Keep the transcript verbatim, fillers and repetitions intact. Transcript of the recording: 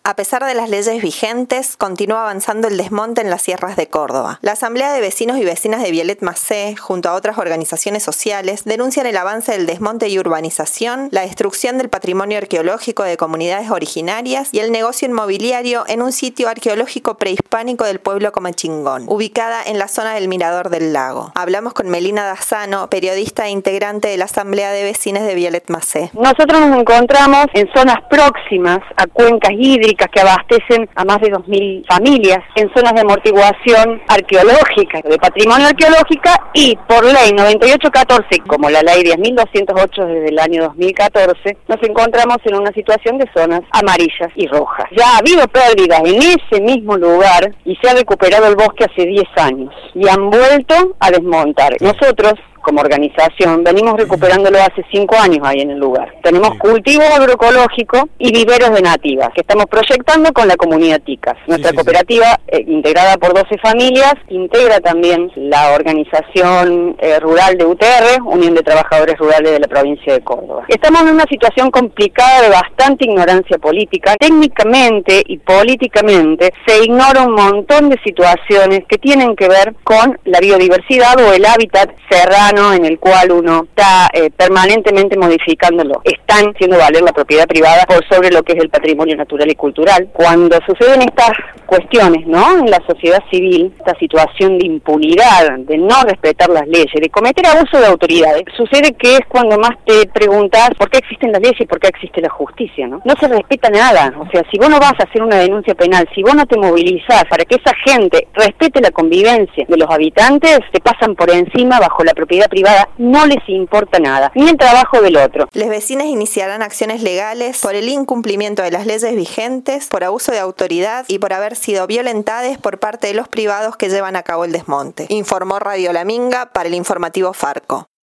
A pesar de las leyes vigentes, continúa avanzando el desmonte en las sierras de Córdoba. La Asamblea de Vecinos y Vecinas de Violet-Macé, junto a otras organizaciones sociales, denuncian el avance del desmonte y urbanización, la destrucción del patrimonio arqueológico de comunidades originarias y el negocio inmobiliario en un sitio arqueológico prehispánico del pueblo Comechingón, ubicada en la zona del Mirador del Lago. Hablamos con Melina Dazzano, periodista e integrante de la Asamblea de Vecinos de Violet-Macé. Nosotros nos encontramos en zonas próximas a cuencas hídricas que abastecen a más de dos mil familias, en zonas de amortiguación arqueológica, de patrimonio arqueológico, y por ley noventa y ocho catorce, como la ley diez mil doscientos ocho desde el año dos mil catorce, nos encontramos en una situación de zonas amarillas y rojas. Ya ha habido pérdidas en ese mismo lugar y se ha recuperado el bosque hace diez años y han vuelto a desmontar. Nosotros, como organización, venimos recuperándolo hace cinco años ahí en el lugar. Tenemos cultivos agroecológicos y viveros de nativas que estamos proyectando con la comunidad TICAS. Nuestra sí, sí, cooperativa, sí. Eh, integrada por doce familias, integra también la organización eh, rural de U T R, Unión de Trabajadores Rurales de la provincia de Córdoba. Estamos en una situación complicada de bastante ignorancia política. Técnicamente y políticamente se ignora un montón de situaciones que tienen que ver con la biodiversidad o el hábitat serrano en el cual uno está eh, permanentemente modificándolo. Están haciendo valer la propiedad privada por sobre lo que es el patrimonio natural y cultural. Cuando suceden estas cuestiones, ¿no?, en la sociedad civil, esta situación de impunidad, de no respetar las leyes, de cometer abuso de autoridades, sucede que es cuando más te preguntas por qué existen las leyes y por qué existe la justicia, ¿no? No se respeta nada. O sea, si vos no vas a hacer una denuncia penal, si vos no te movilizás para que esa gente respete la convivencia de los habitantes, te pasan por encima bajo la propiedad privada, no les importa nada, ni el trabajo del otro. Los vecinos iniciarán acciones legales por el incumplimiento de las leyes vigentes, por abuso de autoridad y por haber sido violentadas por parte de los privados que llevan a cabo el desmonte, informó Radio La Minga para el informativo Farco.